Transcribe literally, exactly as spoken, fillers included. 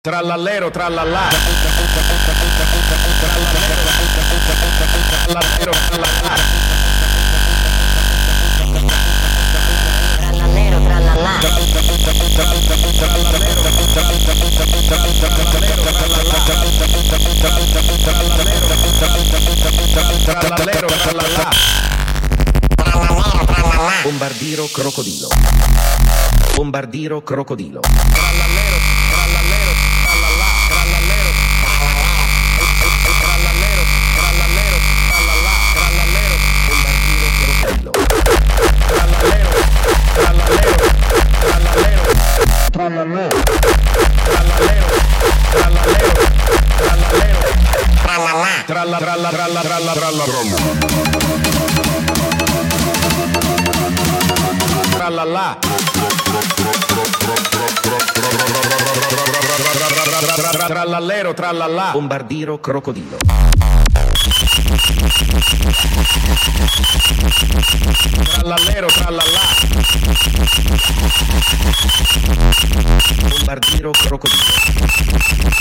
Trallallero, trallallà. Trallallero, trallallà. Trallallero, trallallà. Trallallero, trallallà. Bombardiro crocodilo. Bombardiro crocodilo. Trallallero, trallallero, trallallà, trallallero. Trallallero, trallallero, trallallà, trallallero. Bombardiro crocodilo. Trallallero, trallallero, trallallero. Trallallero, trallallero, trallallero, trallallero. Tralla, tralla, tralla, tralla, tralla, tralla. Trallallà. Trallallero, trallallà. Bombardiro crocodilo. Trallallero, trallallà. Bombardiro crocodilo.